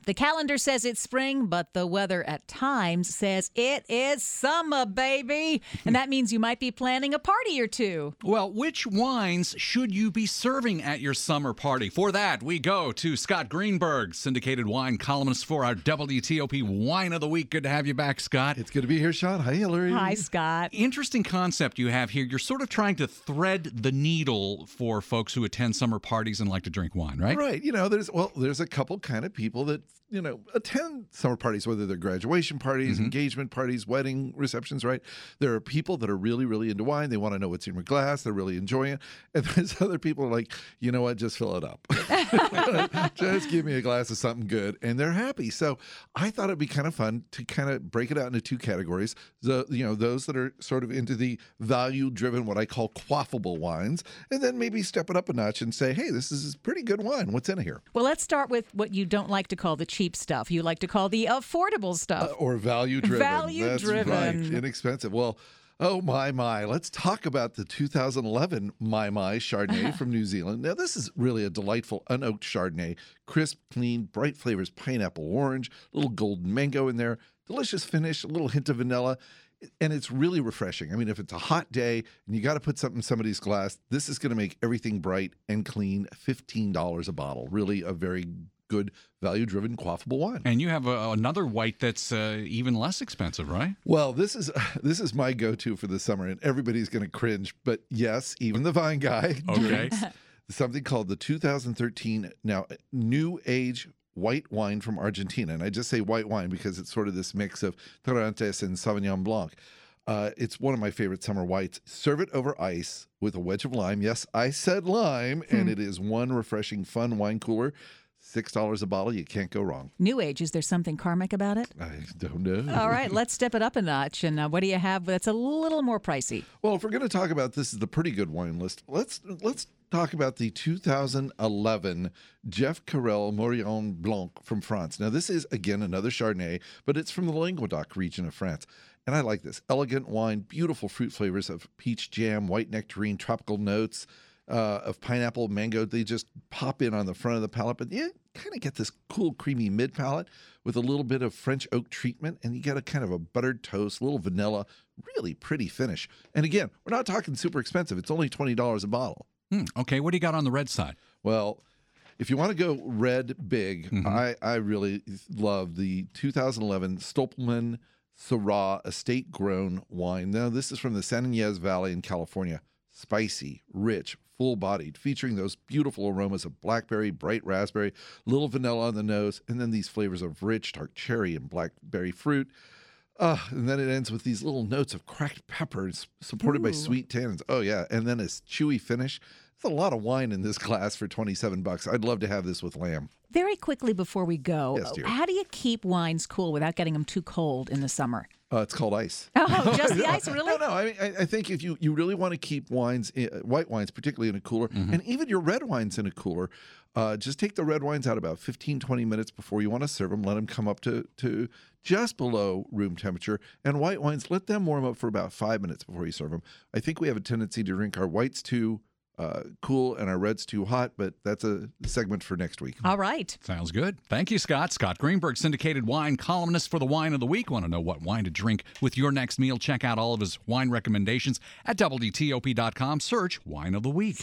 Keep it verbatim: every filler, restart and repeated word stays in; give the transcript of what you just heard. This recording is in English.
The calendar says it's spring, but the weather at times says it is summer, baby. And that means you might be planning a party or two. Well, which wines should you be serving at your summer party? For that, we go to Scott Greenberg, syndicated wine columnist for our W T O P Wine of the Week. Good to have you back, Scott. It's good to be here, Sean. Hi, Hillary. Hi, Scott. Interesting concept you have here. You're sort of trying to thread the needle for folks who attend summer parties and like to drink wine, right? Right. You know, there's, well, there's a couple kind of people that, you know, attend summer parties, whether they're graduation parties, Mm-hmm. engagement parties, wedding receptions, right? There are people that are really, really into wine. They want to know what's in your glass. They're really enjoying it. And there's other people who are like, you know what, just fill it up. Just give me a glass of something good. And they're happy. So I thought it'd be kind of fun to kind of break it out into two categories. The, you know, those that are sort of into the value-driven, what I call quaffable wines, and then maybe step it up a notch and say, hey, this is pretty good wine. What's in here? Well, let's start with what you don't like to call the cheap stuff. You like to call the affordable stuff. Uh, or value-driven. Value-driven. That's right. Inexpensive. Well, oh, my, my. Let's talk about the two thousand eleven My My Chardonnay from New Zealand. Now, this is really a delightful unoaked Chardonnay. Crisp, clean, bright flavors, pineapple, orange, little golden mango in there, delicious finish, a little hint of vanilla. And it's really refreshing. I mean, if it's a hot day and you got to put something in somebody's glass, this is going to make everything bright and clean. fifteen dollars a bottle. Really a very good value-driven quaffable wine. And you have a, another white that's uh, even less expensive, right? Well, this is this is my go-to for the summer, and everybody's going to cringe. But yes, even the Vine Guy Okay. drinks something called the two thousand thirteen now New Age white wine from Argentina. And I just say white wine because it's sort of this mix of Torrontés and Sauvignon Blanc. Uh, it's one of my favorite summer whites. Serve it over ice with a wedge of lime. Yes, I said lime, Hmm. and it is one refreshing, fun wine cooler. six dollars a bottle. You can't go wrong. New Age, is there something karmic about it? I don't know. All right, let's step it up a notch. And uh, what do you have that's a little more pricey? Well, if we're going to talk about this is the pretty good wine list, let's let's talk about the two thousand eleven Jeff Carrel Morillon Blanc from France. Now, this is, again, another Chardonnay, but it's from the Languedoc region of France. And I like this. Elegant wine, beautiful fruit flavors of peach jam, white nectarine, tropical notes uh, of pineapple, mango. They just pop in on the front of the palate, but you kind of get this cool, creamy mid palate with a little bit of French oak treatment, and you get a kind of a buttered toast, a little vanilla, really pretty finish. And again, we're not talking super expensive. It's only twenty dollars a bottle. Hmm, okay, what do you got on the red side? Well, if you want to go red big, Mm-hmm. I, I really love the two thousand eleven Stolpman Syrah Estate Grown Wine. Now, this is from the San Ynez Valley in California. Spicy, rich, full-bodied, featuring those beautiful aromas of blackberry, bright raspberry, little vanilla on the nose, and then these flavors of rich, dark cherry and blackberry fruit. Uh, and then it ends with these little notes of cracked peppers supported by Ooh. sweet tannins. Oh, yeah. And then a chewy finish. There's a lot of wine in this glass for twenty-seven bucks. I'd love to have this with lamb. Very quickly before we go, Yes, dear. how do you keep wines cool without getting them too cold in the summer? Uh, it's called ice. Oh, just the ice, really? No, no. I, mean, I I think if you, you really want to keep wines, uh, white wines, particularly in a cooler, and even your red wines in a cooler, uh, just take the red wines out about fifteen, twenty minutes before you want to serve them. Let them come up to, to just below room temperature. And white wines, let them warm up for about five minutes before you serve them. I think we have a tendency to drink our whites too uh, cool and our reds too hot, but that's a segment for next week. All right. Sounds good. Thank you, Scott. Scott Greenberg, syndicated wine columnist for the Wine of the Week. Want to know what wine to drink with your next meal? Check out all of his wine recommendations at W T O P dot com. Search Wine of the Week.